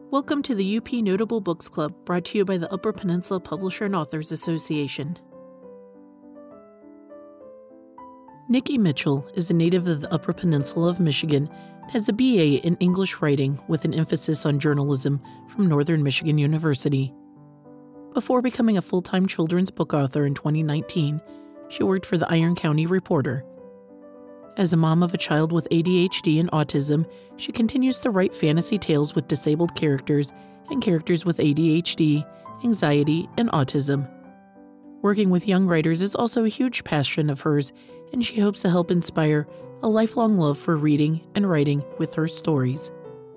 Welcome to the UP Notable Books Club, brought to you by the Upper Peninsula Publisher and Authors Association. Nikki Mitchell is a native of the Upper Peninsula of Michigan and has a BA in English writing with an emphasis on journalism from Northern Michigan University. Before becoming a full-time children's book author in 2019, she worked for the Iron County Reporter. As a mom of a child with ADHD and autism, she continues to write fantasy tales with disabled characters and characters with ADHD, anxiety, and autism. Working with young writers is also a huge passion of hers, and she hopes to help inspire a lifelong love for reading and writing with her stories.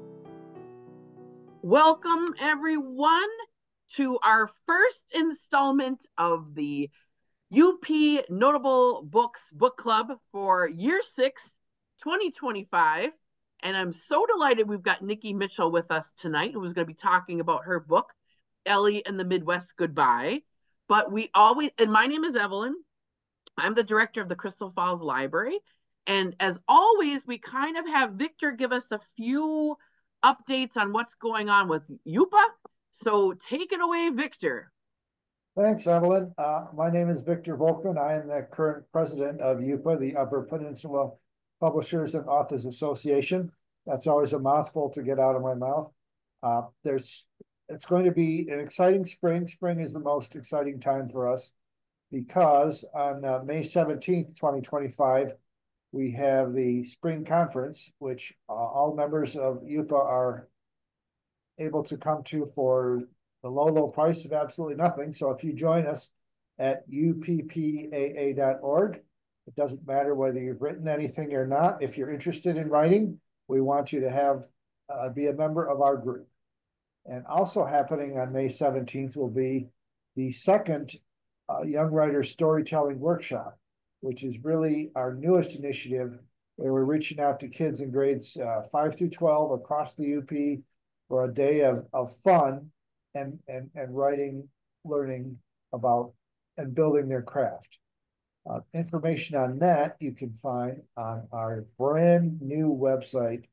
Welcome, everyone, to our first installment of the UP Notable Books Book Club for Year 6, 2025. And I'm so delighted we've got Nikki Mitchell with us tonight, who's going to be talking about her book, Ellie and the Midwest Goodbye. But my name is Evelyn. I'm the director of the Crystal Falls Library. And as always, we kind of have Victor give us a few updates on what's going on with UPA. So take it away, Victor. Thanks, Evelyn. My name is Victor Volkman. I am the current president of UPA, the Upper Peninsula Publishers and Authors Association. That's always a mouthful to get out of my mouth. It's going to be an exciting spring. Spring is the most exciting time for us because on May 17th, 2025, we have the spring conference, which all members of UPA are able to come to for the low price of absolutely nothing. So if you join us at uppaa.org, it doesn't matter whether you've written anything or not. If you're interested in writing, we want you to be a member of our group. And also happening on May 17th will be the second Young Writers Storytelling Workshop, which is really our newest initiative, where we're reaching out to kids in grades 5 through 12 across the UP for a day of fun and writing, learning about, and building their craft. Information on that you can find on our brand new website,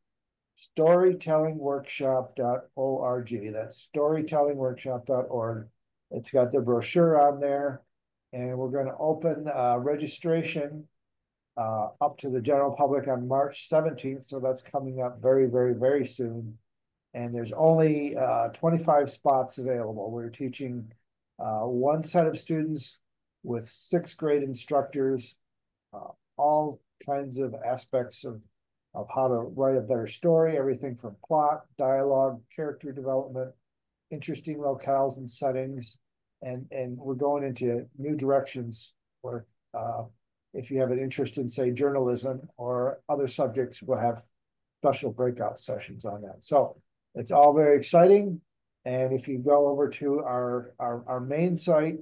storytellingworkshop.org. That's storytellingworkshop.org. It's got the brochure on there, and we're going to open registration up to the general public on March 17th. So that's coming up very, very, very soon. And there's only 25 spots available. We're teaching one set of students with 6th grade instructors, all kinds of aspects of how to write a better story, everything from plot, dialogue, character development, interesting locales and settings. And we're going into new directions where if you have an interest in, say, journalism or other subjects, we'll have special breakout sessions on that. So it's all very exciting. And if you go over to our main site,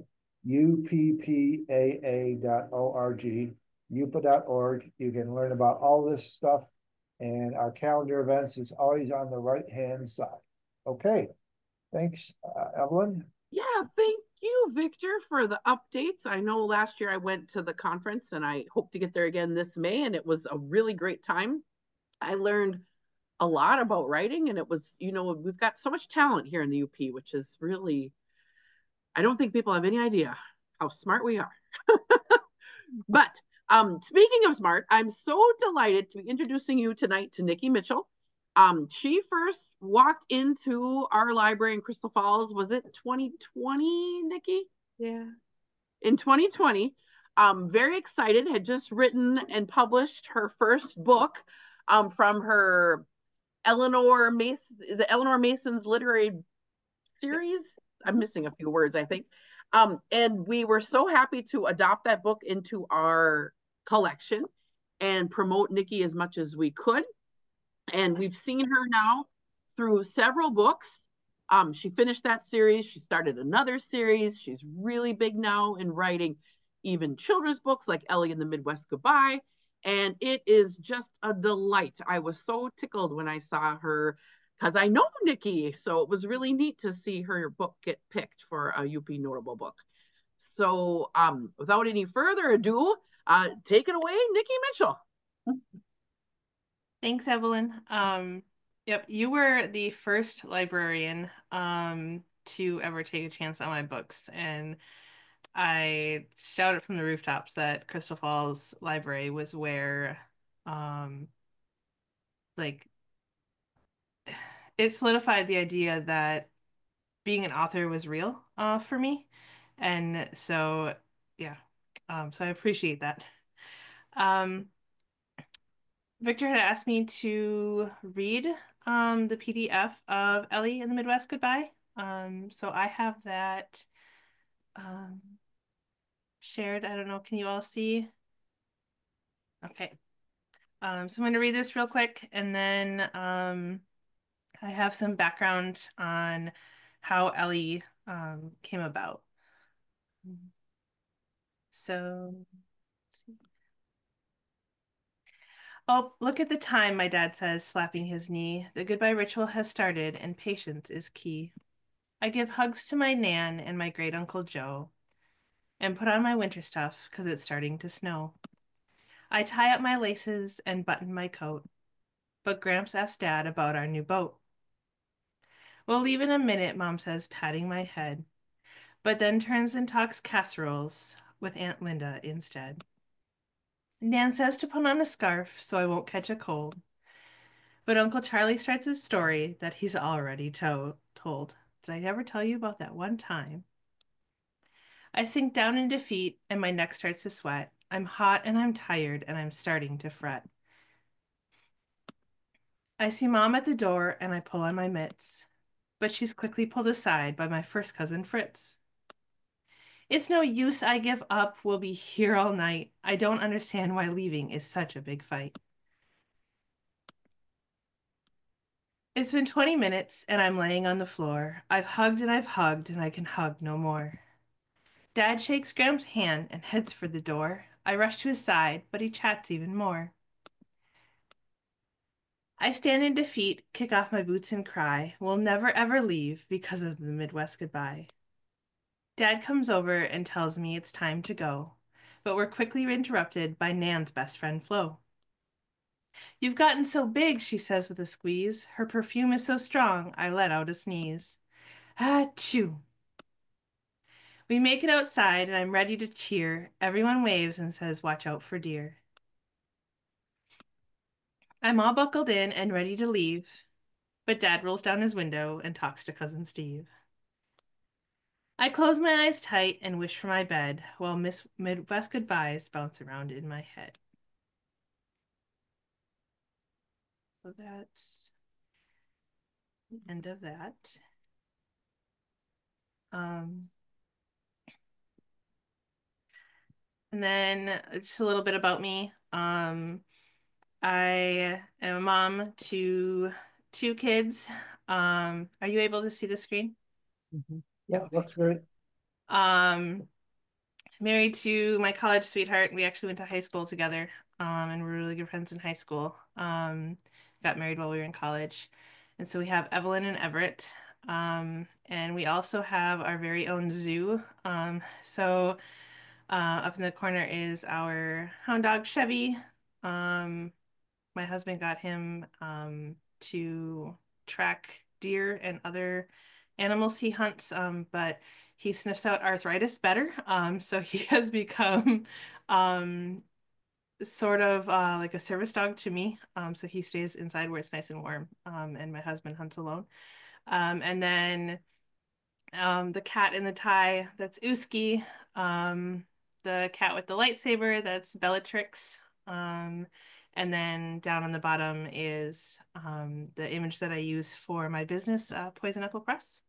uppaa.org, upa.org, you can learn about all this stuff. And our calendar events is always on the right-hand side. Okay, thanks, Evelyn. Yeah, thank you, Victor, for the updates. I know last year I went to the conference, and I hope to get there again this May, and it was a really great time. I learned a lot about writing, and it was, we've got so much talent here in the UP, which is really, I don't think people have any idea how smart we are. But speaking of smart, I'm so delighted to be introducing you tonight to Nikki Mitchell. She first walked into our library in Crystal Falls, was it 2020, Nikki? Yeah. In 2020, very excited, had just written and published her first book from her Eleanor Mason's literary series. I'm missing a few words, I think. And we were so happy to adopt that book into our collection and promote Nikki as much as we could. And we've seen her now through several books. She finished that series. She started another series. She's really big now in writing even children's books like Ellie and the Midwest Goodbye. And it is just a delight. I was so tickled when I saw her because I know Nikki. So it was really neat to see her book get picked for a UP Notable Book. So without any further ado, take it away, Nikki Mitchell. Thanks, Evelyn. Yep, you were the first librarian to ever take a chance on my books, and I shouted from the rooftops that Crystal Falls Library was where um like it solidified the idea that being an author was real for me. And so yeah. So I appreciate that. Um Victor had asked me to read the PDF of Ellie in the Midwest Goodbye. So I have that um shared. I don't know, can you all see? Okay. So I'm going to read this real quick, and then I have some background on how Ellie came about. So, let's see. Oh, look at the time, my dad says, slapping his knee. The goodbye ritual has started, and patience is key. I give hugs to my Nan and my great Uncle Joe, and put on my winter stuff because it's starting to snow. I tie up my laces and button my coat, but Gramps asked Dad about our new boat. We'll leave in a minute, Mom says, patting my head, but then turns and talks casseroles with Aunt Linda instead. Nan says to put on a scarf so I won't catch a cold, but Uncle Charlie starts a story that he's already told. Did I ever tell you about that one time? I sink down in defeat and my neck starts to sweat. I'm hot and I'm tired and I'm starting to fret. I see Mom at the door and I pull on my mitts, but she's quickly pulled aside by my first cousin Fritz. It's no use, I give up. We'll be here all night. I don't understand why leaving is such a big fight. It's been 20 minutes and I'm laying on the floor. I've hugged and I can hug no more. Dad shakes Graham's hand and heads for the door. I rush to his side, but he chats even more. I stand in defeat, kick off my boots and cry. We'll never ever leave because of the Midwest Goodbye. Dad comes over and tells me it's time to go, but we're quickly interrupted by Nan's best friend Flo. You've gotten so big, she says with a squeeze. Her perfume is so strong, I let out a sneeze. Achoo! We make it outside and I'm ready to cheer. Everyone waves and says, watch out for deer. I'm all buckled in and ready to leave, but Dad rolls down his window and talks to Cousin Steve. I close my eyes tight and wish for my bed while Miss Midwest goodbyes bounce around in my head. So that's the end of that. Um, and then just a little bit about me. I am a mom to two kids. Are you able to see the screen? Yeah, looks great. Um, Married to my college sweetheart. We actually went to high school together, and we're really good friends in high school. Got married while we were in college. And so we have Evelyn and Everett. And we also have our very own zoo. Up in the corner is our hound dog, Chevy. My husband got him to track deer and other animals he hunts, but he sniffs out arthritis better. So he has become um, sort of like a service dog to me. So he stays inside where it's nice and warm, and my husband hunts alone. And then the cat in the tie, that's Uski. The cat with the lightsaber, that's Bellatrix. Um, and then down on the bottom is the image that I use for my business, Poison Apple Press.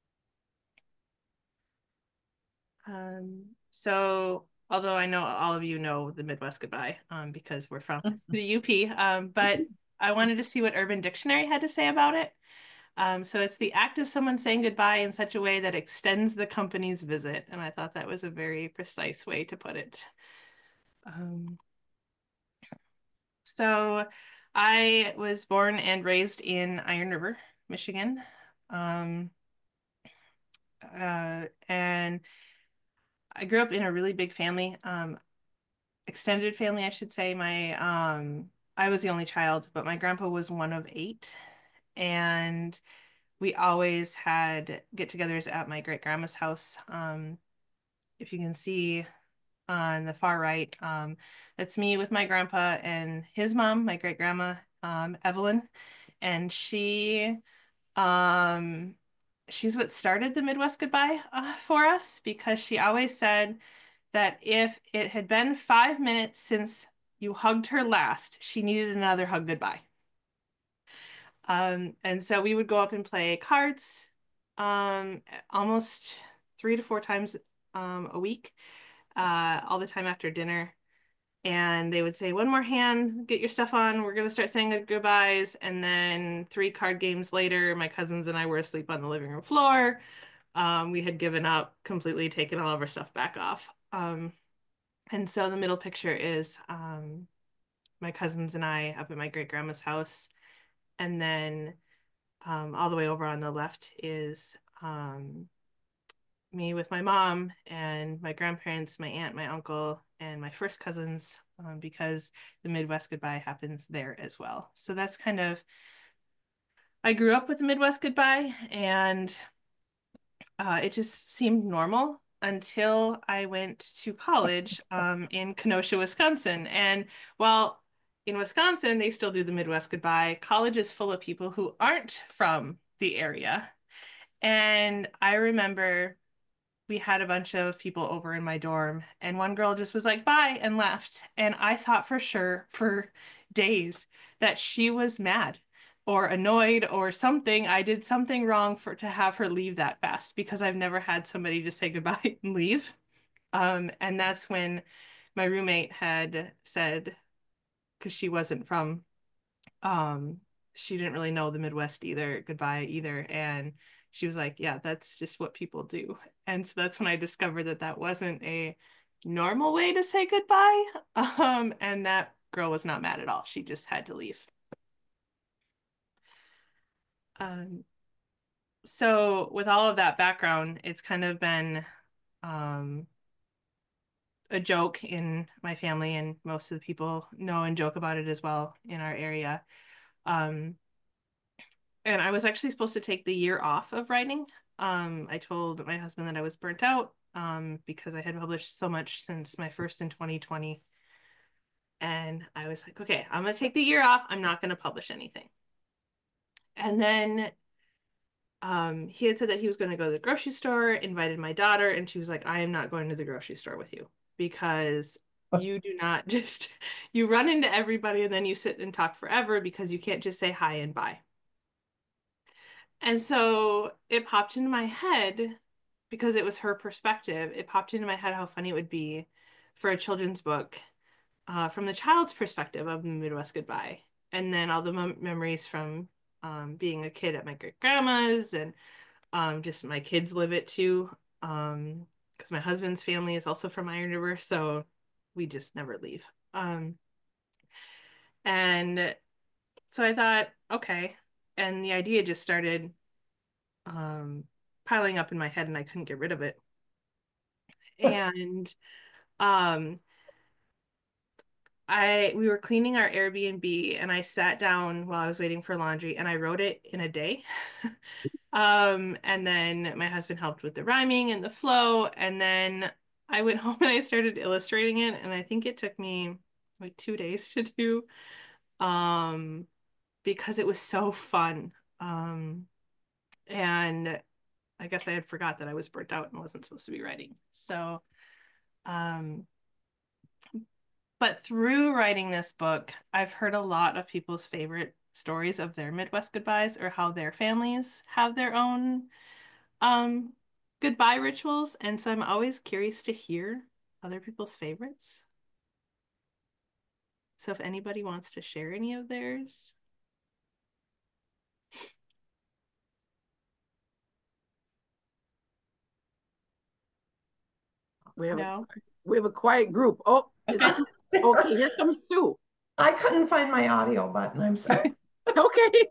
So although I know all of you know the Midwest Goodbye, because we're from the UP, but I wanted to see what Urban Dictionary had to say about it. So it's the act of someone saying goodbye in such a way that extends the company's visit. And I thought that was a very precise way to put it. Um, so I was born and raised in Iron River, Michigan. Um, and I grew up in a really big family, extended family, I should say. I was the only child, but my grandpa was one of eight. And we always had get-togethers at my great-grandma's house. If you can see on the far right, that's me with my grandpa and his mom, my great-grandma, Evelyn. And she's what started the Midwest Goodbye for us, because she always said that if it had been 5 minutes since you hugged her last, she needed another hug goodbye. And so we would go up and play cards almost 3 to 4 times a week, all the time after dinner. And they would say, one more hand, get your stuff on. We're going to start saying goodbyes. And then 3 card games later, my cousins and I were asleep on the living room floor. We had given up, completely taken all of our stuff back off. And so the middle picture is my cousins and I up at my great-grandma's house. And then all the way over on the left is me with my mom and my grandparents, my aunt, my uncle, and my first cousins, because the Midwest Goodbye happens there as well. So that's kind of, I grew up with the Midwest Goodbye, and it just seemed normal until I went to college in Kenosha, Wisconsin. And while in Wisconsin, they still do the Midwest Goodbye, college is full of people who aren't from the area. And I remember we had a bunch of people over in my dorm, and one girl just was like, bye, and left. And I thought for sure for days that she was mad or annoyed or something. I did something wrong to have her leave that fast, because I've never had somebody just say goodbye and leave. And that's when my roommate had said, because she wasn't from, she didn't really know the Midwest either, goodbye either. And she was like, yeah, that's just what people do. And so that's when I discovered that that wasn't a normal way to say goodbye. And that girl was not mad at all. She just had to leave. So with all of that background, it's kind of been a joke in my family, and most of the people know and joke about it as well in our area. And I was actually supposed to take the year off of writing. I told my husband that I was burnt out because I had published so much since my first in 2020. And I was like, okay, I'm going to take the year off. I'm not going to publish anything. And then he had said that he was going to go to the grocery store, invited my daughter, and she was like, I am not going to the grocery store with you, because you do not just, you run into everybody and then you sit and talk forever, because you can't just say hi and bye. And so it popped into my head, because it was her perspective, it popped into my head how funny it would be for a children's book from the child's perspective of the Midwest Goodbye. And then all the memories from being a kid at my great grandma's, and just my kids live it too. Because my husband's family is also from Iron River, so we just never leave. And so I thought, okay. And the idea just started piling up in my head, and I couldn't get rid of it. And we were cleaning our Airbnb, and I sat down while I was waiting for laundry, and I wrote it in a day. And then my husband helped with the rhyming and the flow, and then I went home and I started illustrating it, and I think it took me like 2 days to do, because it was so fun. And I guess I had forgot that I was burnt out and wasn't supposed to be writing. So, but through writing this book, I've heard a lot of people's favorite stories of their Midwest goodbyes, or how their families have their own goodbye rituals. And so I'm always curious to hear other people's favorites. So if anybody wants to share any of theirs. We have No. we have a quiet group. Oh, Okay. Okay, here comes Sue. I couldn't find my audio button. I'm sorry. Okay.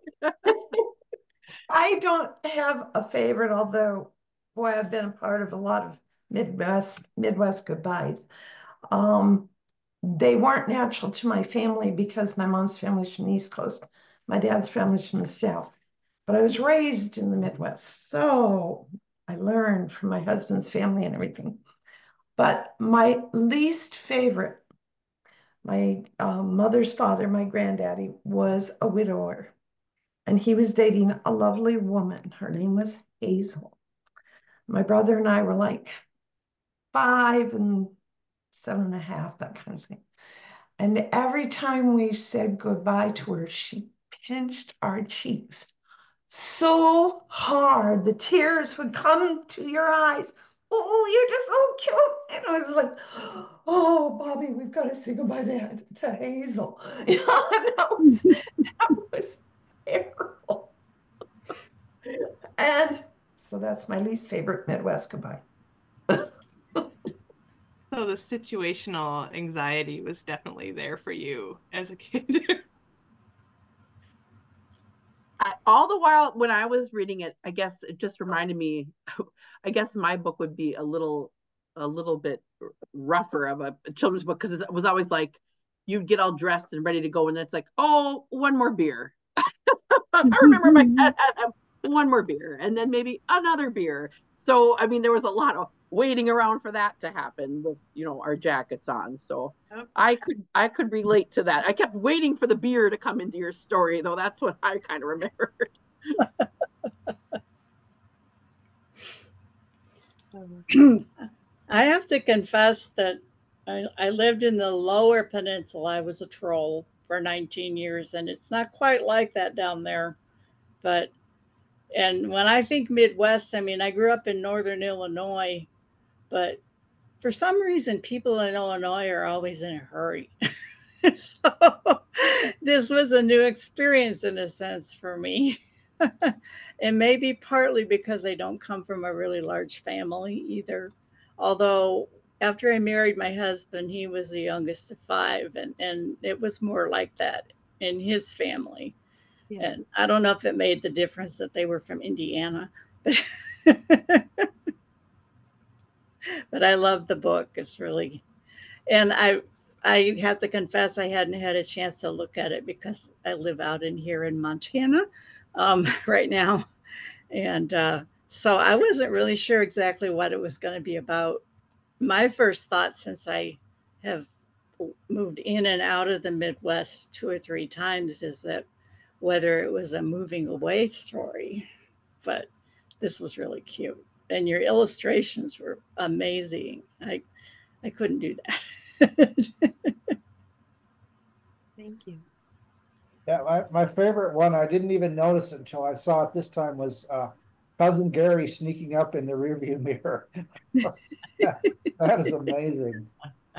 I don't have a favorite, although, boy, I've been a part of a lot of Midwest goodbyes. They weren't natural to my family, because my mom's family's from the East Coast. My dad's family's from the South. but I was raised in the Midwest, so I learned from my husband's family and everything. But my least favorite, my mother's father, my granddaddy, was a widower, and he was dating a lovely woman. Her name was Hazel. My brother and I were like 5 and 7.5, that kind of thing. And every time we said goodbye to her, she pinched our cheeks so hard, the tears would come to your eyes. Oh, you're just so cute. And I was like, oh, Bobby, we've got to say goodbye to Hazel. Yeah, that was terrible. And so that's my least favorite Midwest goodbye. So the situational anxiety was definitely there for you as a kid. All the while when I was reading it, I guess it just reminded me, I guess my book would be a little bit rougher of a children's book, because it was always like you'd get all dressed and ready to go, and it's like, oh, one more beer. I remember my dad had one more beer, and then maybe another beer. So I mean, there was a lot of waiting around for that to happen with our jackets on. So Yep. I could relate to that. I kept waiting for the beer to come into your story, though. That's what I kind of remember. I have to confess that I lived in the lower peninsula. I was a troll for 19 years, and it's not quite like that down there. But, and when I think Midwest, I mean, I grew up in northern Illinois, but for some reason, people in Illinois are always in a hurry. So this was a new experience in a sense for me. And maybe partly because I don't come from a really large family either. Although after I married my husband, he was the youngest of 5, and it was more like that in his family. Yeah. And I don't know if it made the difference that they were from Indiana, but but I love the book. It's really, and I have to confess I hadn't had a chance to look at it because I live out in here in Montana right now. And so I wasn't really sure exactly what it was going to be about. My first thought, since I have moved in and out of the Midwest 2 or 3 times, is that whether it was a moving away story. But this was really cute. And your illustrations were amazing. I couldn't do that. Thank you. Yeah, my favorite one, I didn't even notice until I saw it this time, was Cousin Gary sneaking up in the rearview mirror. That is amazing.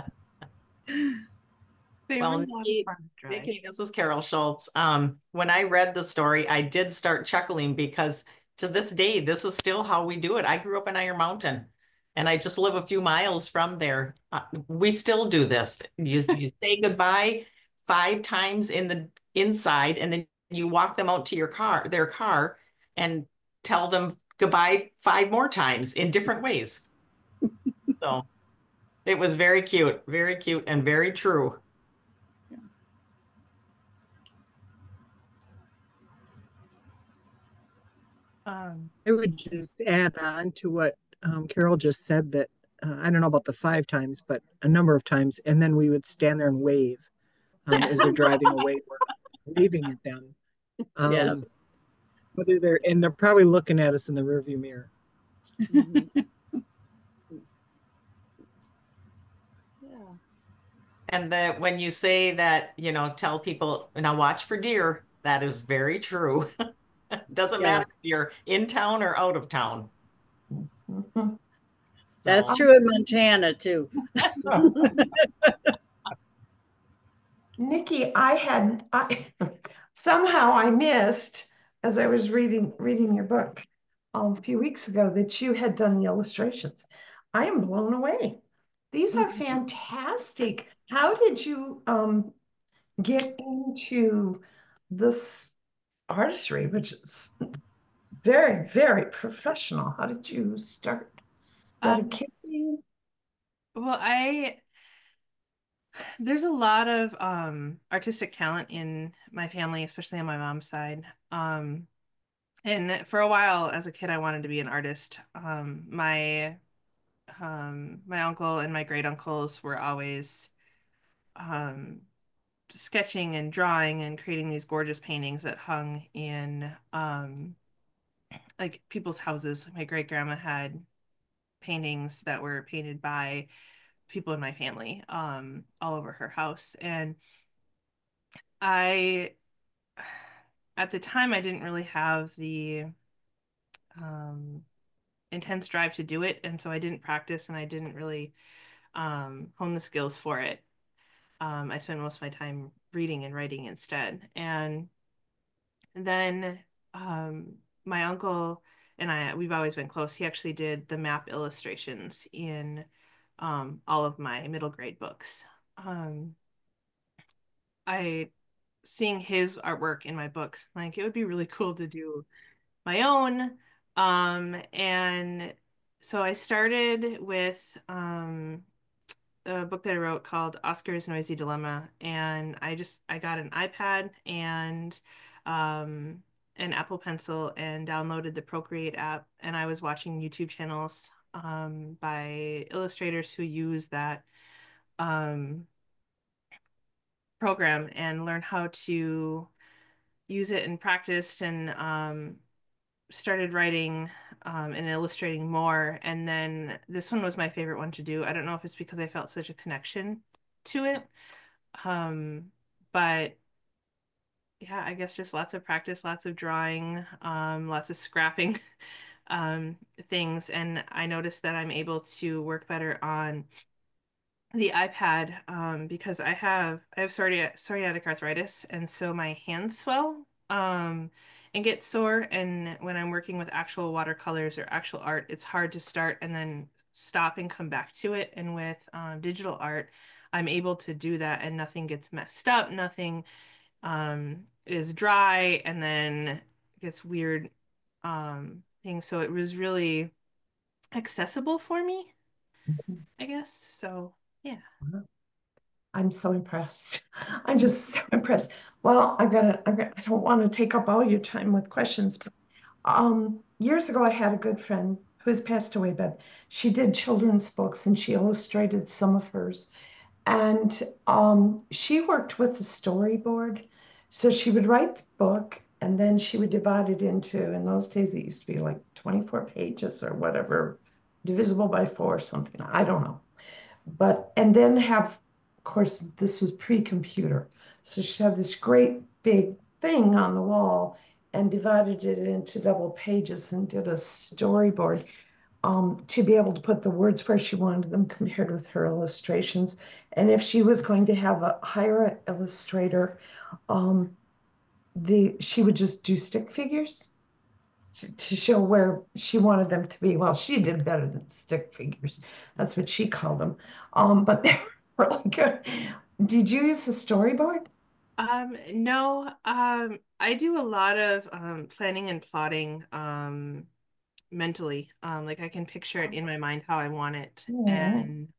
Well, Nikki, this is Carol Schultz. When I read the story, I did start chuckling because to this day, this is still how we do it. I grew up in Iron Mountain, and I just live a few miles from there. We still do this. You say goodbye 5 times in the inside, and then you walk them out to their car, and tell them goodbye 5 more times in different ways. So it was very cute, and very true. I would just add on to what Carol just said, that I don't know about the 5 times, but a number of times. And then we would stand there and wave as they're driving away. We're waving at them. Yeah. Whether they're probably looking at us in the rearview mirror. Yeah. And that when you say that, tell people, now watch for deer, that is very true. Doesn't matter if you're in town or out of town. That's true in Montana too. Nikki, somehow I missed, as I was reading your book a few weeks ago, that you had done the illustrations. I am blown away. These are fantastic. How did you get into this artistry, which is very, very professional? How did you start? Well, there's a lot of artistic talent in my family, especially on my mom's side. And for a while as a kid, I wanted to be an artist. My uncle and my great uncles were always um, sketching and drawing and creating these gorgeous paintings that hung in like people's houses. My great grandma had paintings that were painted by people in my family all over her house. And I, at the time, I didn't really have the intense drive to do it. And so I didn't practice and I didn't really hone the skills for it. I spent most of my time reading and writing instead. And then my uncle and we've always been close. He actually did the map illustrations in all of my middle grade books. I seeing his artwork in my books, like it would be really cool to do my own. And so I started with a book that I wrote called Oscar's Noisy Dilemma, and I got an iPad and an Apple Pencil and downloaded the Procreate app, and I was watching YouTube channels by illustrators who use that program and learn how to use it and practiced and started writing and illustrating more. And then this one was my favorite one to do. I don't know if it's because I felt such a connection to it. But yeah, I guess just lots of practice, lots of drawing, lots of scrapping things. And I noticed that I'm able to work better on the iPad because I have psoriatic arthritis, and so my hands swell and get sore. And when I'm working with actual watercolors or actual art, it's hard to start and then stop and come back to it. And with digital art, I'm able to do that, and nothing gets messed up, nothing is dry, and then gets weird things. So it was really accessible for me, I guess. So yeah. I'm so impressed. I'm just so impressed. Well, I don't want to take up all your time with questions, but years ago I had a good friend who has passed away, but she did children's books and she illustrated some of hers. And she worked with a storyboard. So she would write the book and then she would divide it into, in those days it used to be like 24 pages or whatever, divisible by 4 or something. I don't know. But, and then have, of course, this was pre-computer. So she'd have this great big thing on the wall and divided it into double pages and did a storyboard to be able to put the words where she wanted them compared with her illustrations. And if she was going to hire an illustrator, she would just do stick figures to show where she wanted them to be. Well, she did better than stick figures. That's what she called them. But they were really good. Did you use a storyboard? No, I do a lot of planning and plotting mentally. Like I can picture it in my mind how I want it. And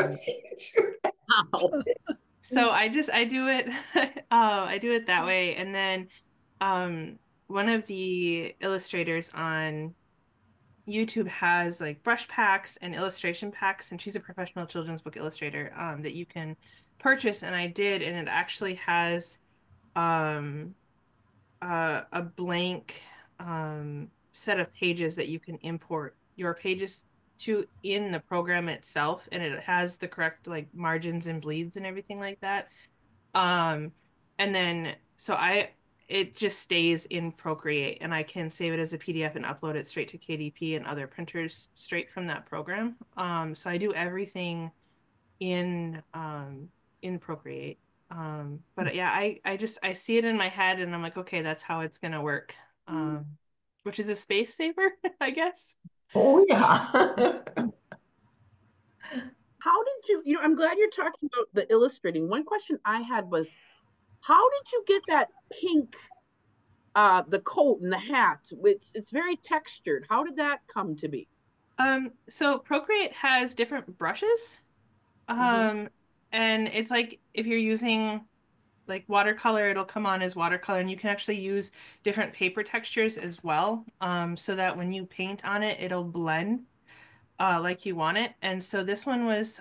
so I do it I do it that way. And then one of the illustrators on YouTube has like brush packs and illustration packs, and she's a professional children's book illustrator that you can purchase, and I did, and it actually has um a blank set of pages that you can import your pages to in the program itself, and it has the correct like margins and bleeds and everything like that. And then so it just stays in Procreate, and I can save it as a PDF and upload it straight to KDP and other printers straight from that program. So I do everything in Procreate. But yeah, I see it in my head and I'm like, okay, that's how it's gonna work. Which is a space saver, I guess. Oh yeah. How did you, I'm glad you're talking about the illustrating. One question I had was, how did you get that pink, the coat and the hat? It's very textured. How did that come to be? So Procreate has different brushes. And it's like if you're using like watercolor, it'll come on as watercolor, and you can actually use different paper textures as well, so that when you paint on it, it'll blend like you want it. And so this one was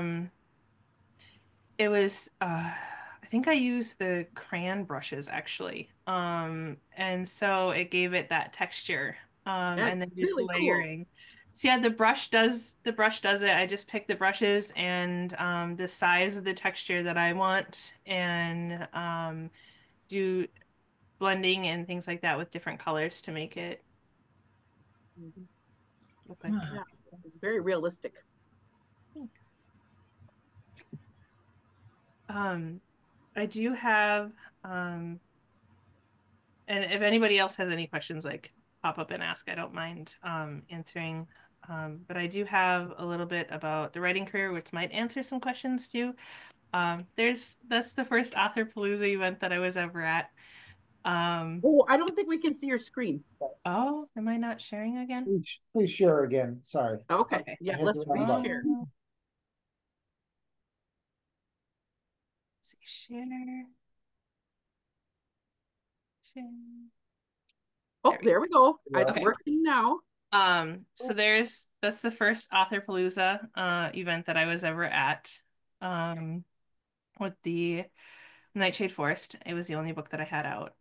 it was I think I used the crayon brushes actually. And so it gave it that texture. That's And then just really cool. layering. So yeah, the brush does it. I just pick the brushes and the size of the texture that I want, and do blending and things like that with different colors to make it look like that. Yeah, it's very realistic. Thanks. I do have and if anybody else has any questions, like pop up and ask. I don't mind answering. But I do have a little bit about the writing career, which might answer some questions too. That's the first Author Palooza event that I was ever at. Oh, I don't think we can see your screen. Oh, am I not sharing again? Please share again. Sorry. Okay. Yeah, let's reshare. See, share. Share. Oh, there we go. It's Okay. working now. So that's the first Author Palooza event that I was ever at. With the Nightshade Forest. It was the only book that I had out.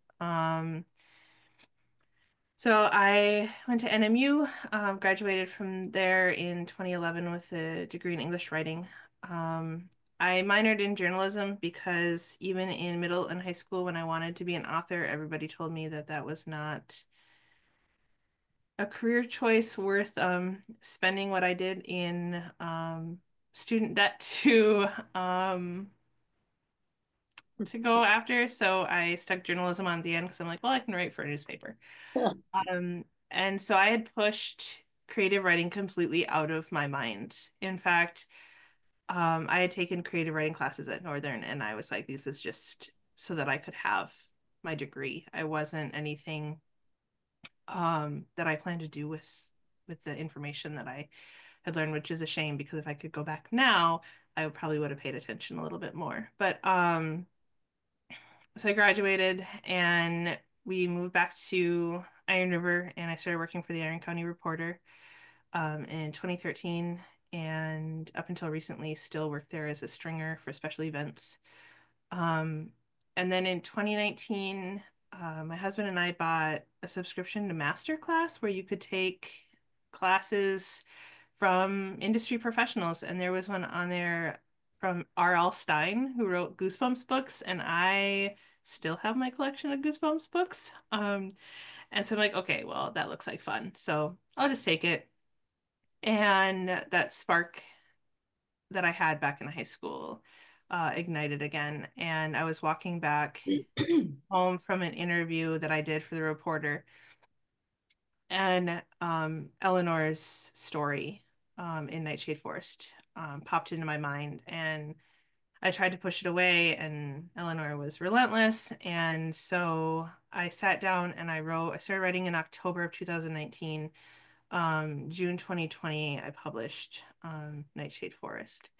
So I went to NMU, graduated from there in 2011 with a degree in English writing. I minored in journalism because even in middle and high school, when I wanted to be an author, everybody told me that that was not a career choice worth spending what I did in student debt to go after. So I stuck journalism on the end because I'm like, well, I can write for a newspaper. And so I had pushed creative writing completely out of my mind. In fact, I had taken creative writing classes at Northern, and I was like, this is just so that I could have my degree. I wasn't anything that I planned to do with the information that I had learned, which is a shame because if I could go back now, I probably would have paid attention a little bit more. But so I graduated and we moved back to Iron River, and I started working for the Iron County Reporter in 2013, and up until recently still worked there as a stringer for special events. And then in 2019, my husband and I bought a subscription to Masterclass where you could take classes from industry professionals, and there was one on there from R.L. Stine, who wrote Goosebumps books, and I still have my collection of Goosebumps books. And so I'm like, okay, well, that looks like fun. So I'll just take it. And that spark that I had back in high school ignited again. And I was walking back home from an interview that I did for the Reporter. And Eleanor's story in Nightshade Forest popped into my mind. And I tried to push it away, and Eleanor was relentless. And so I sat down and I started writing in October of 2019. June 2020, I published Nightshade Forest.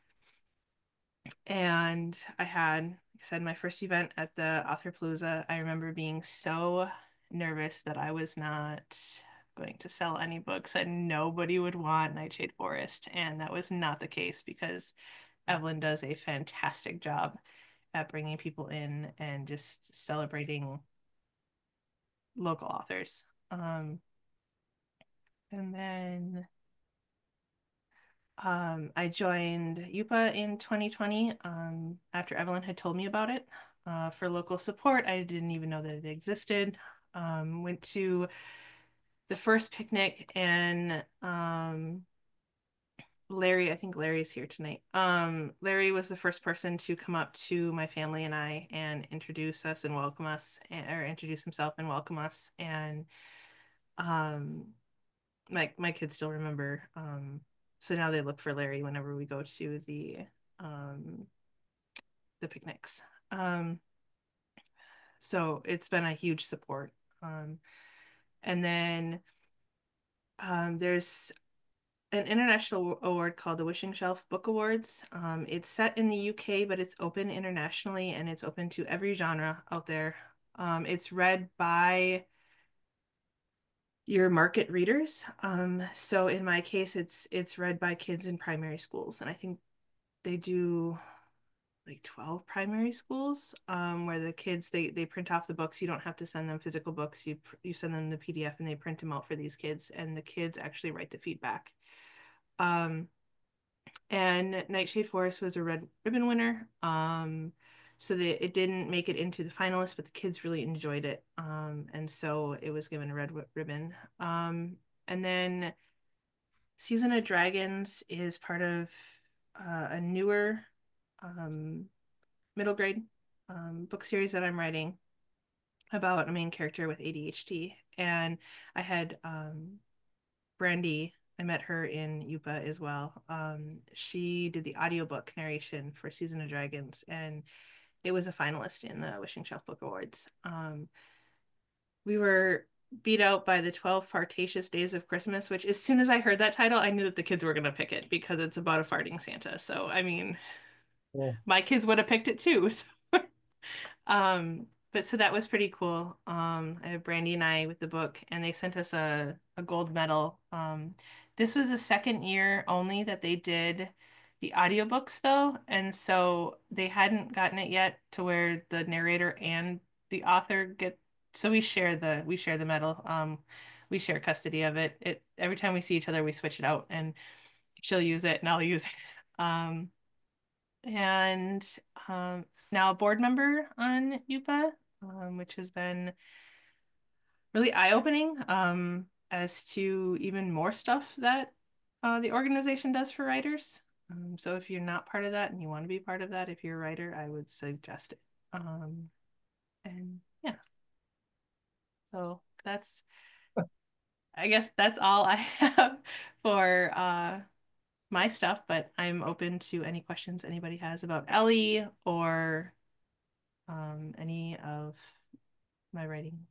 And I had, like I said, my first event at the Author Palooza. I remember being so nervous that I was not going to sell any books and nobody would want Nightshade Forest. And that was not the case because Evelyn does a fantastic job at bringing people in and just celebrating local authors. And then I joined YUPA in 2020 after Evelyn had told me about it for local support. I didn't even know that it existed. Went to the first picnic, and Larry, I think Larry's here tonight. Larry was the first person to come up to my family and I and introduce us and welcome us, or introduce himself and welcome us. And my kids still remember. So now they look for Larry whenever we go to the picnics. So it's been a huge support. And then there's an international award called the Wishing Shelf Book Awards. It's set in the UK, but it's open internationally and it's open to every genre out there. It's read by your market readers. So in my case, it's read by kids in primary schools, and I think they do like 12 primary schools, where the kids they print off the books. You don't have to send them physical books. You send them the PDF and they print them out for these kids, and the kids actually write the feedback. And Nightshade Forest was a red ribbon winner. So it didn't make it into the finalists, but the kids really enjoyed it. And so it was given a red ribbon. And then Season of Dragons is part of a newer middle grade book series that I'm writing about a main character with ADHD. And I had Brandy, I met her in UPA as well. She did the audiobook narration for Season of Dragons, and it was a finalist in the Wishing Shelf Book Awards. We were beat out by the 12 Fartaceous Days of Christmas, which as soon as I heard that title, I knew that the kids were going to pick it because it's about a farting Santa. So, I mean, yeah. My kids would have picked it too. So. But so that was pretty cool. I have Brandy and I with the book, and they sent us a gold medal. This was the second year only that they did the audiobooks though, and so they hadn't gotten it yet to where the narrator and the author get, so we share the medal. We share custody of it. Every time we see each other, we switch it out, and she'll use it and I'll use it. Now a board member on UPA, which has been really eye-opening as to even more stuff that the organization does for writers. So if you're not part of that and you want to be part of that, if you're a writer, I would suggest it. And yeah, so I guess that's all I have for my stuff, but I'm open to any questions anybody has about Ellie or any of my writing.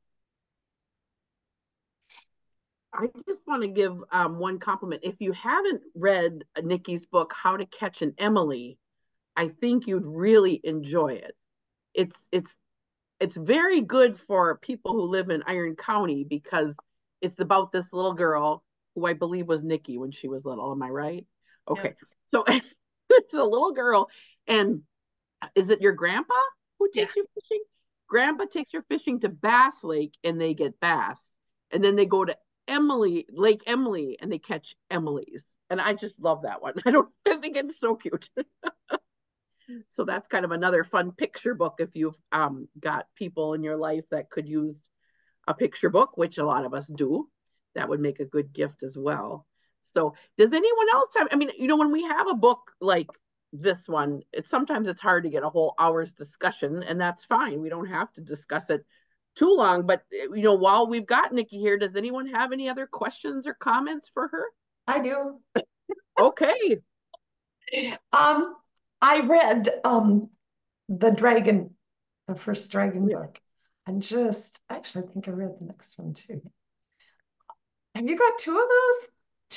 I just want to give one compliment. If you haven't read Nikki's book, How to Catch an Emily, I think you'd really enjoy it. It's very good for people who live in Iron County because it's about this little girl who I believe was Nikki when she was little. Am I right? Okay. Yep. So it's a little girl, and is it your grandpa who takes you fishing? Grandpa takes her fishing to Bass Lake and they get bass. And then they go to Lake Emily, and they catch Emily's. And I just love that one. I think it's so cute. So that's kind of another fun picture book if you've got people in your life that could use a picture book, which a lot of us do. That would make a good gift as well. So does anyone else have, I mean, when we have a book like this one, sometimes it's hard to get a whole hour's discussion, and that's fine. We don't have to discuss it too long, but while we've got Nikki here, does anyone have any other questions or comments for her? I do. Okay. I read the first dragon book, and actually I think I read the next one too. Have you got two of those?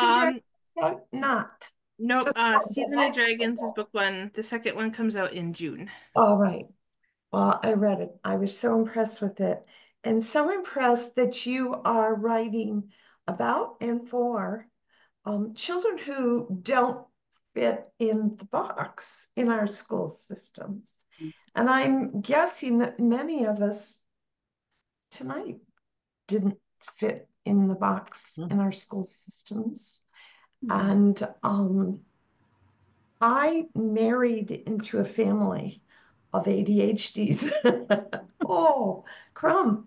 Not. Nope. Season of Dragons is book one. The second one comes out in June. All right. Well, I read it. I was so impressed with it, and so impressed that you are writing about and for children who don't fit in the box in our school systems. And I'm guessing that many of us tonight didn't fit in the box in our school systems. And I married into a family of ADHDs. Oh, crumb.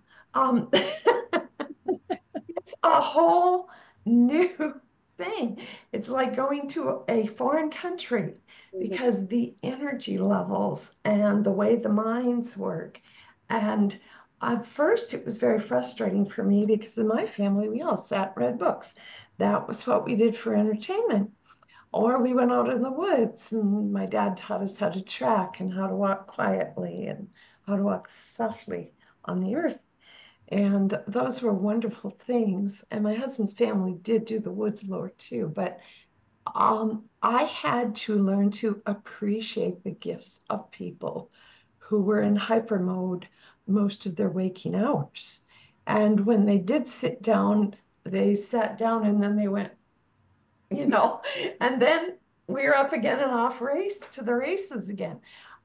It's a whole new thing. It's like going to a foreign country because the energy levels and the way the minds work. And at first it was very frustrating for me because in my family, we all sat and read books. That was what we did for entertainment. Or we went out in the woods, and my dad taught us how to track and how to walk quietly and how to walk softly on the earth. And those were wonderful things. And my husband's family did do the woods lore too, but I had to learn to appreciate the gifts of people who were in hyper mode most of their waking hours. And when they did sit down, they sat down and then they went, and then we were up again and off race to the races again.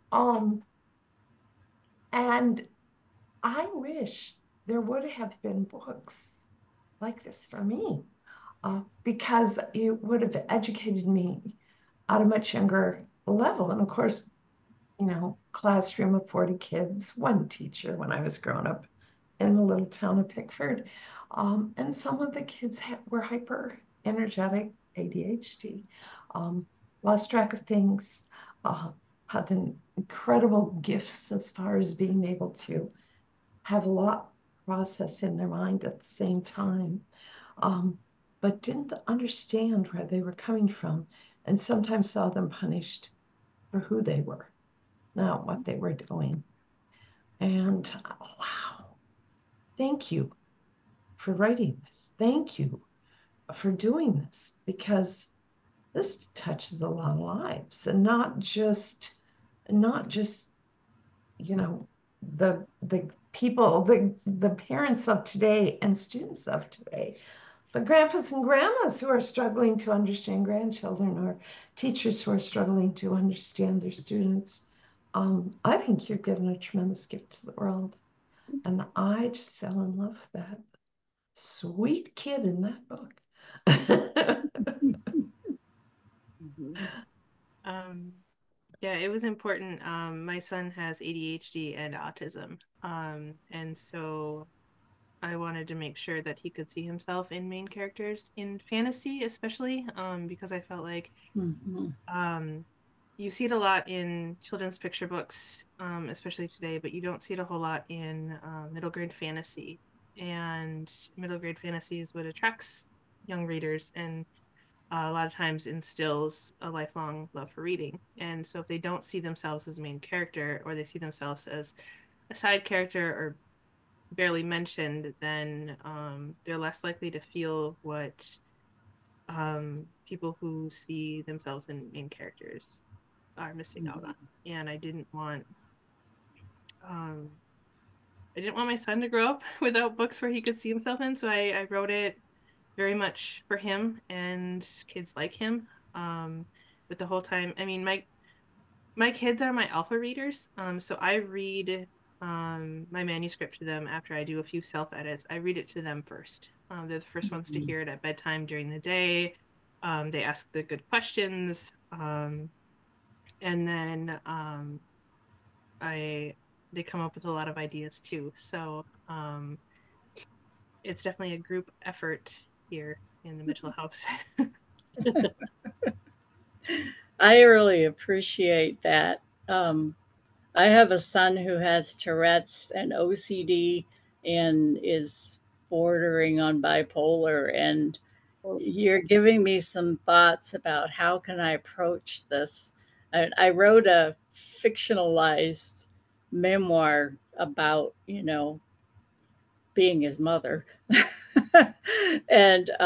And I wish there would have been books like this for me, because it would have educated me at a much younger level. And of course, classroom of 40 kids, one teacher when I was growing up in the little town of Pickford. And some of the kids were hyper energetic, ADHD, lost track of things, had incredible gifts as far as being able to have a lot process in their mind at the same time, but didn't understand where they were coming from, and sometimes saw them punished for who they were, not what they were doing. And wow, thank you for writing this. Thank you for doing this, because this touches a lot of lives, and not just the people, the parents of today and students of today, but grandpas and grandmas who are struggling to understand grandchildren, or teachers who are struggling to understand their students. I think you're giving a tremendous gift to the world. And I just fell in love with that sweet kid in that book. Yeah, it was important. My son has ADHD and autism. And so I wanted to make sure that he could see himself in main characters in fantasy, especially, because I felt like you see it a lot in children's picture books, especially today, but you don't see it a whole lot in middle grade fantasy. And middle grade fantasy is what attracts young readers, and a lot of times instills a lifelong love for reading. And so if they don't see themselves as a main character, or they see themselves as a side character or barely mentioned, then they're less likely to feel what people who see themselves in main characters are missing out on. And I didn't want my son to grow up without books where he could see himself in, so I wrote it very much for him and kids like him. But the whole time, I mean, my kids are my alpha readers, so I read my manuscript to them after I do a few self edits. I read it to them first. They're the first ones to hear it at bedtime during the day. They ask the good questions, and then they come up with a lot of ideas too. So it's definitely a group effort here in the Mitchell house. I really appreciate that. I have a son who has Tourette's and OCD and is bordering on bipolar, and you're giving me some thoughts about how can I approach this. I wrote a fictionalized memoir about, being his mother. and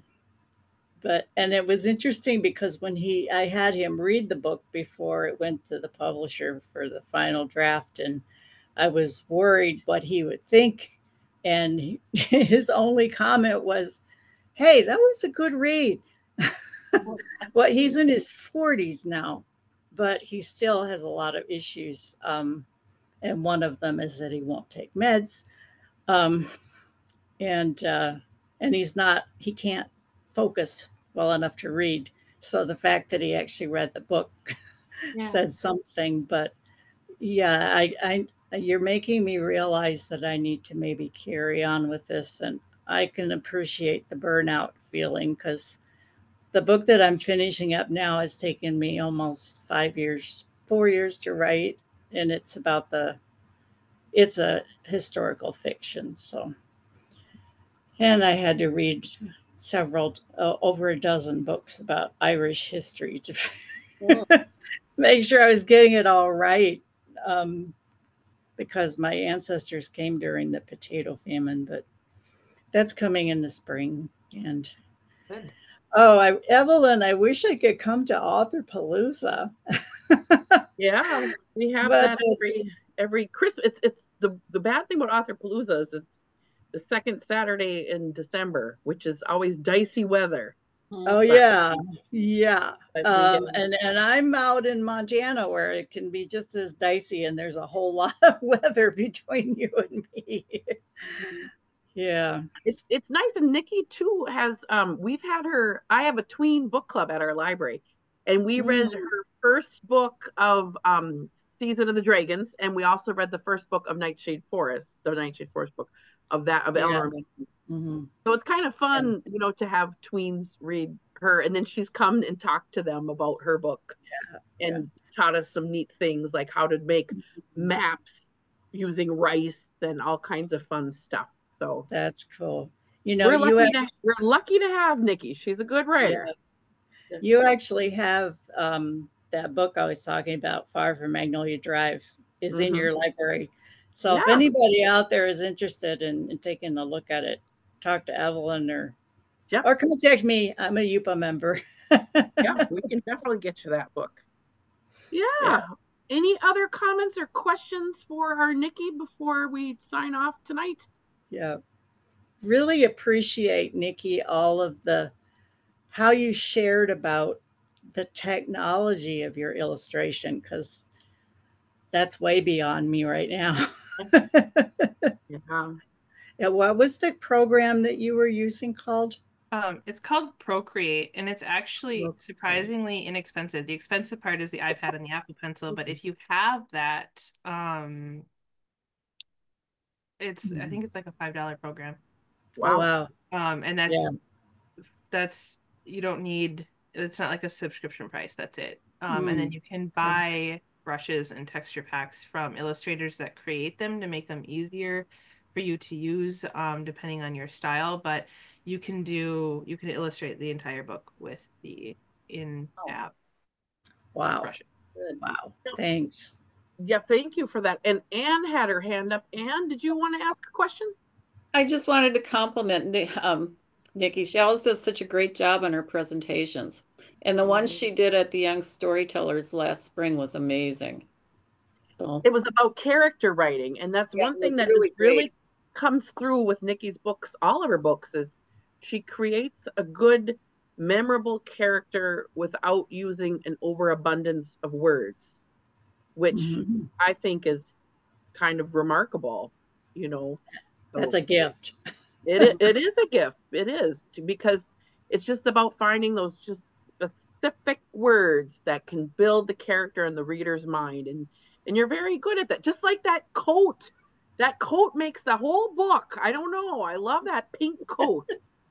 it was interesting because when I had him read the book before it went to the publisher for the final draft, and I was worried what he would think, and his only comment was, "Hey, that was a good read." Well, he's in his 40s now, but he still has a lot of issues, and one of them is that he won't take meds, um, and he can't focus well enough to read. So the fact that he actually read the book said something. But yeah, you're making me realize that I need to maybe carry on with this, and I can appreciate the burnout feeling, because the book that I'm finishing up now has taken me almost 4 years to write, and it's a historical fiction. So, and I had to read over a dozen books about Irish history to make sure I was getting it all right, because my ancestors came during the potato famine, but that's coming in the spring. And Good. Oh, Evelyn, I wish I could come to Authorpalooza. Yeah, we have But that every Christmas. It's the bad thing about Authorpalooza is it's the second Saturday in December, which is always dicey weather. oh But yeah, yeah. but we get And I'm out in Montana where it can be just as dicey, and there's a whole lot of weather between you and me. Yeah. it's nice, and Nikki too has we've had her. I have a tween book club at our library, and we read Mm. her first book of Season of the Dragons, and we also read the first book of Nightshade Forest, the Nightshade Forest book of Yeah. Eleanor Mason's. Mhm. So it's kind of fun, you know, to have tweens read her, and then she's come and talked to them about her book and taught us some neat things like how to make maps using rice and all kinds of fun stuff. So That's cool. You know, we're lucky to have Nikki. She's a good writer. yeah, you actually have that book I was talking about, Far from Magnolia Drive, is in your library. So if Yeah. anybody out there is interested in taking a look at it, talk to Evelyn or contact me. I'm a YUPA member. Yeah, we can definitely get you that book. Yeah. Any other comments or questions for our Nikki before we sign off tonight? Yeah. Really appreciate, Nikki, all of how you shared about the technology of your illustration, because that's way beyond me right now. Yeah. What was the program that you were using called? It's called Procreate, and it's actually surprisingly inexpensive. The expensive part is the iPad and the Apple Pencil, but if you have that, I think it's like a $5 program. Wow. And that's you don't need, it's not like a subscription price, that's it. And then you can buy brushes and texture packs from illustrators that create them to make them easier for you to use, depending on your style. But you can illustrate the entire book with the in-app brushes. Wow. Thanks. Yeah, thank you for that. And Anne had her hand up. Anne, did you want to ask a question? I just wanted to compliment Nikki. She always does such a great job on her presentations. And the one she did at the Young Storytellers last spring was amazing. So, it was about character writing. And that's one thing that really comes through with Nikki's books, all of her books, is she creates a good, memorable character without using an overabundance of words, which I think is kind of remarkable, you know. That's a gift. It is a gift. It is, because it's just about finding those just specific words that can build the character in the reader's mind, and you're very good at that. Just like that coat. That coat makes the whole book. I don't know. I love that pink coat.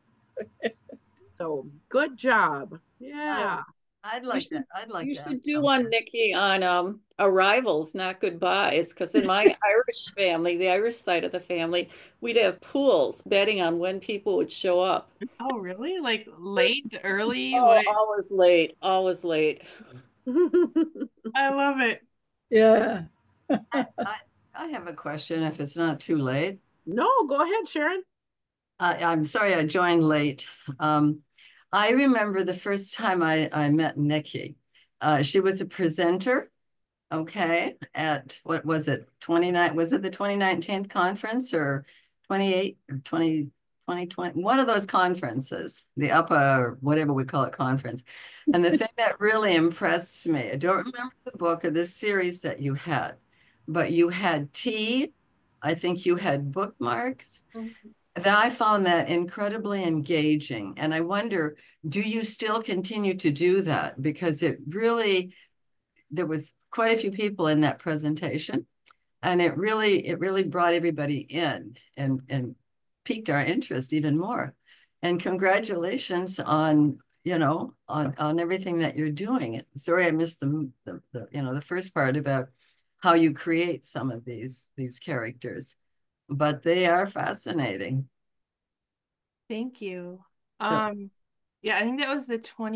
So good job. Yeah. I'd like that. You should do one, Nikki, on arrivals, not goodbyes. Because in my Irish family, the Irish side of the family, we'd have pools betting on when people would show up. Oh, really? Like late, early? Oh, always late. Always late. I love it. Yeah. I have a question if it's not too late. No, go ahead, Sharon. I'm sorry I joined late. I remember the first time I met Nikki. She was a presenter, okay, at, what was it, 29, was it the 2019 conference or 28 or 2020, one of those conferences, the upper, whatever we call it, conference. And the thing that really impressed me, I don't remember the book or the series that you had, but you had tea, I think you had bookmarks. I found that incredibly engaging. And I wonder, do you still continue to do that? Because it really, there was quite a few people in that presentation, and it really brought everybody in and piqued our interest even more. And congratulations on, on everything that you're doing. Sorry, I missed the first part about how you create some of these characters, but they are fascinating. Thank you. Yeah, I think that was the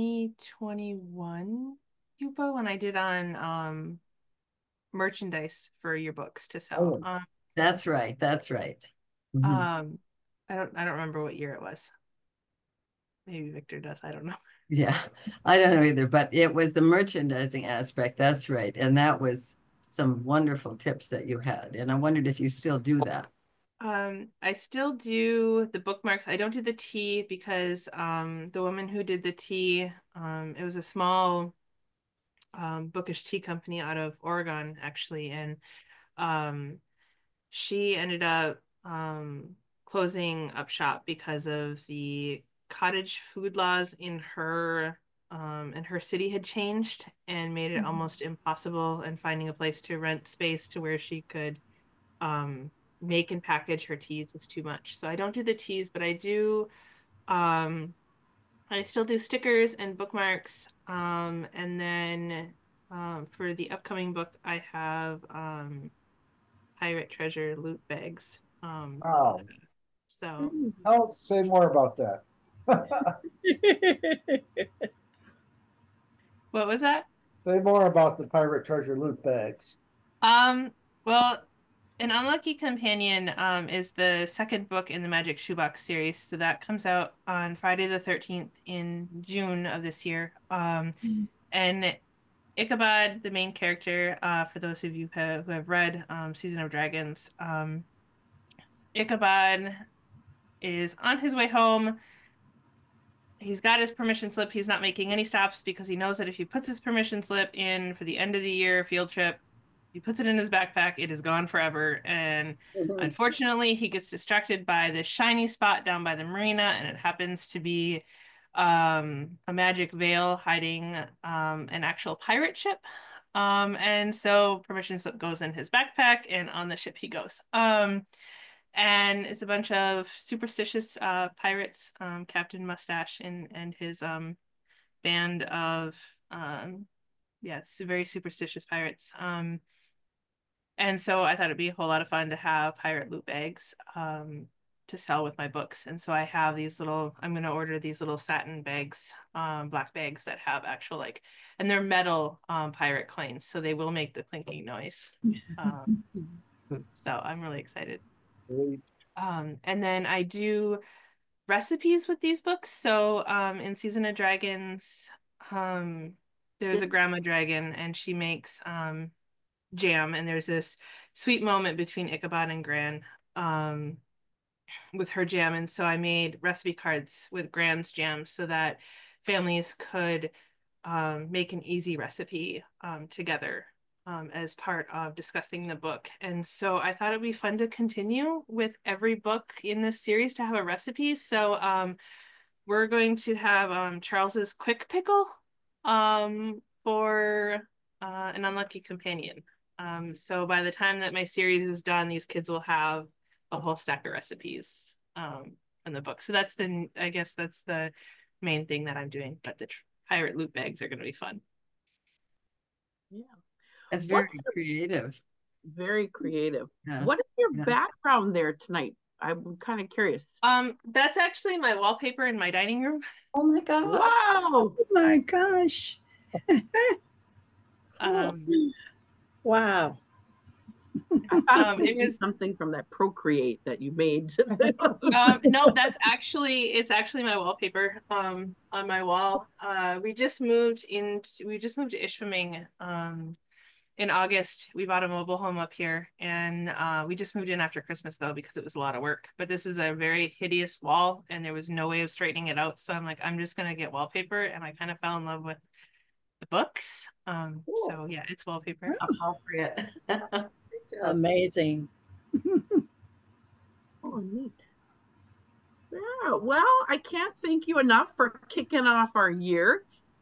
2021 YUPA when I did on merchandise for your books to sell. That's right. That's right. I don't remember what year it was. Maybe Victor does. I don't know. Yeah, I don't know either, but it was the merchandising aspect. That's right. And that was some wonderful tips that you had. And I wondered if you still do that. I still do the bookmarks. I don't do the tea because the woman who did the tea, it was a small bookish tea company out of Oregon, actually, and she ended up closing up shop because of the cottage food laws in her city had changed and made it almost impossible, and finding a place to rent space to where she could make and package her teas was too much. So I don't do the teas, but I do I still do stickers and bookmarks. And then for the upcoming book, I have pirate treasure loot bags. Oh, So I'll say more about that. what was that? Say more about the pirate treasure loot bags. Well, An Unlucky Companion is the second book in the Magic Shoebox series. So that comes out on Friday the 13th in June of this year. And Ichabod, the main character, for those of you who have read Season of Dragons, Ichabod is on his way home. He's got his permission slip. He's not making any stops because he knows that if he puts his permission slip in for the end of the year field trip, he puts it in his backpack, it is gone forever. And unfortunately, he gets distracted by this shiny spot down by the marina, and it happens to be a magic veil hiding an actual pirate ship. And so permission slip goes in his backpack, and on the ship he goes. And it's a bunch of superstitious pirates, Captain Mustache and his band of very superstitious pirates. And so I thought it'd be a whole lot of fun to have pirate loot bags to sell with my books. And so I have these little, I'm going to order these little satin bags, black bags that have actual and they're metal pirate coins, so they will make the clinking noise. So I'm really excited. And then I do recipes with these books. So in Season of Dragons, there's a grandma dragon, and she makes jam, and there's this sweet moment between Ichabod and Gran with her jam. And so I made recipe cards with Gran's jam so that families could make an easy recipe together as part of discussing the book. And so I thought it'd be fun to continue with every book in this series to have a recipe. So we're going to have Charles's quick pickle for An Unlucky Companion. So by the time that my series is done, these kids will have a whole stack of recipes in the book. So I guess that's the main thing that I'm doing, but the pirate loot bags are going to be fun. Yeah. That's very creative. Very creative. Yeah. What is your background there tonight? I'm kind of curious. That's actually my wallpaper in my dining room. Oh my God. Wow. Oh my gosh. Wow. It was something from that Procreate that you made. No, it's actually my wallpaper on my wall. We just moved to Ishpeming in August. We bought a mobile home up here, and we just moved in after Christmas though, because it was a lot of work. But this is a very hideous wall, and there was no way of straightening it out. So I'm like, I'm just gonna get wallpaper, and I kind of fell in love with the books. So yeah, it's wallpaper. Appropriate. Amazing. Oh, neat. Yeah, well, I can't thank you enough for kicking off our year.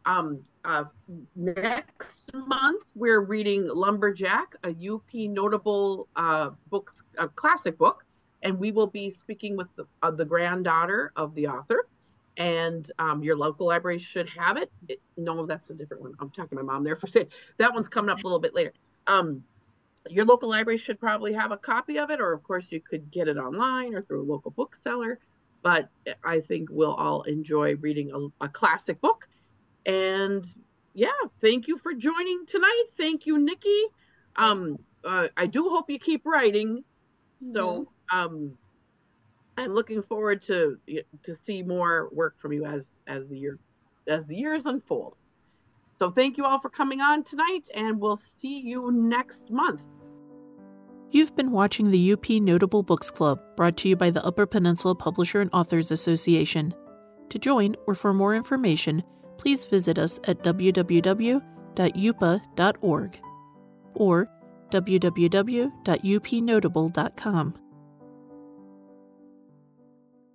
Next month, we're reading Lumberjack, a UP notable classic book, and we will be speaking with the granddaughter of the author. And your local library should have it. No, that's a different one. I'm talking to my mom there for saying that one's coming up a little bit later. Your local library should probably have a copy of it, or of course you could get it online or through a local bookseller. But I think we'll all enjoy reading a classic book. And yeah, thank you for joining tonight. Thank you, Nikki. I do hope you keep writing. So I'm looking forward to see more work from you as the years unfold. So thank you all for coming on tonight, and we'll see you next month. You've been watching the UP Notable Books Club, brought to you by the Upper Peninsula Publisher and Authors Association. To join or for more information, please visit us at www.upa.org or www.upnotable.com.